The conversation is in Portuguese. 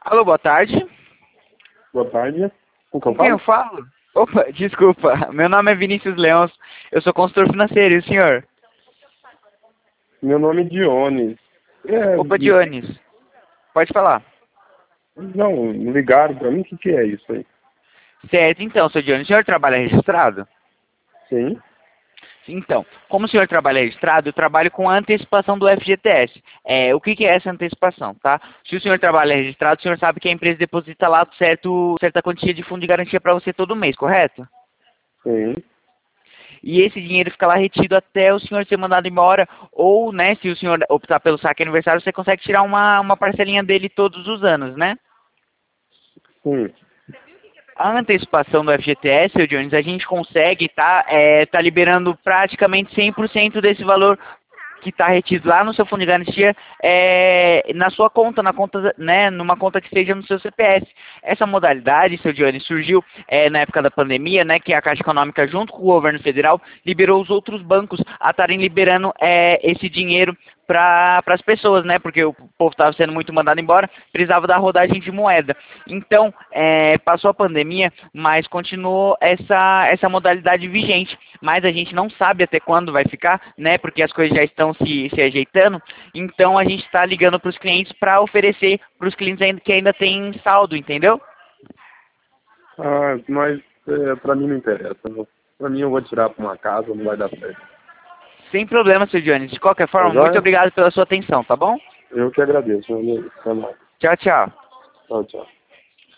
Alô, boa tarde. Boa tarde. Com quem Com eu quem eu falo? falo? Opa, desculpa. Meu nome é Vinícius Leões. Eu sou consultor financeiro, e o senhor? Meu nome é Dionis. Opa, Dionis. Pode falar. Não, ligaram pra mim, o que é isso aí? Certo, então, seu Dionis, o senhor trabalha registrado? Sim? Então, como o senhor trabalha registrado, eu trabalho com a antecipação do FGTS. O que é essa antecipação, tá? Se o senhor trabalha registrado, o senhor sabe que a empresa deposita lá certa quantia de fundo de garantia para você todo mês, correto? Sim. E esse dinheiro fica lá retido até o senhor ser mandado embora, ou, né, se o senhor optar pelo saque aniversário, você consegue tirar uma parcelinha dele todos os anos, né? Sim. A antecipação do FGTS, seu Jones, a gente consegue tá liberando praticamente 100% desse valor que está retido lá no seu fundo de garantia na sua conta, né, numa conta que esteja no seu CPF. Essa modalidade, seu Giovanni, surgiu na época da pandemia, né, que a Caixa Econômica, junto com o governo federal, liberou os outros bancos a estarem liberando esse dinheiro para as pessoas, né, porque o povo estava sendo muito mandado embora, precisava da rodagem de moeda. Então, passou a pandemia, mas continuou essa modalidade vigente. Mas a gente não sabe até quando vai ficar, né? Porque as coisas já estão se ajeitando. Então a gente está ligando para os clientes para oferecer para os clientes que ainda têm saldo, entendeu? Mas pra mim não interessa. Pra mim eu vou tirar pra uma casa, não vai dar certo. Sem problema, seu Johnny. De qualquer Tá forma, muito joia? obrigado pela sua atenção, tá bom? Eu que agradeço, meu amigo. Até mais. Tchau, tchau. Tchau, tchau.